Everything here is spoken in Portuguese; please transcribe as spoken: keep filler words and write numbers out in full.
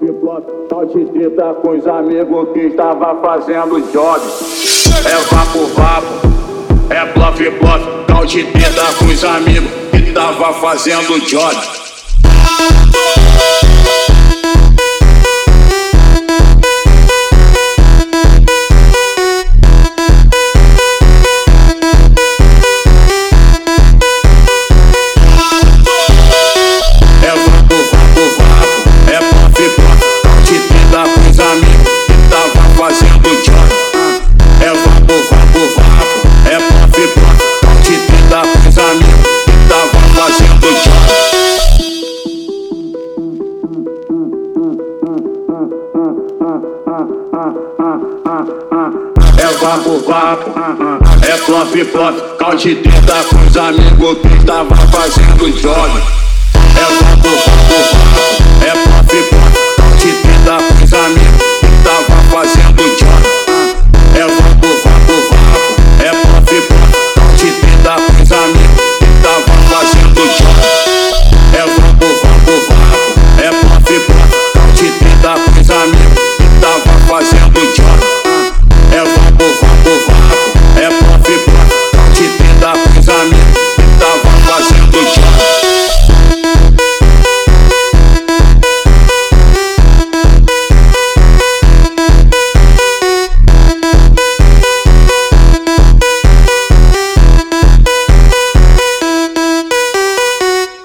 Tal de treta com os amigos que estava fazendo job. É vapo vapo, é bluff bluff. Tal de treta com os amigos que tava fazendo job. É vapo vapo, é flop flop. Cal de treta com os amigos que tava fazendo job. É vapo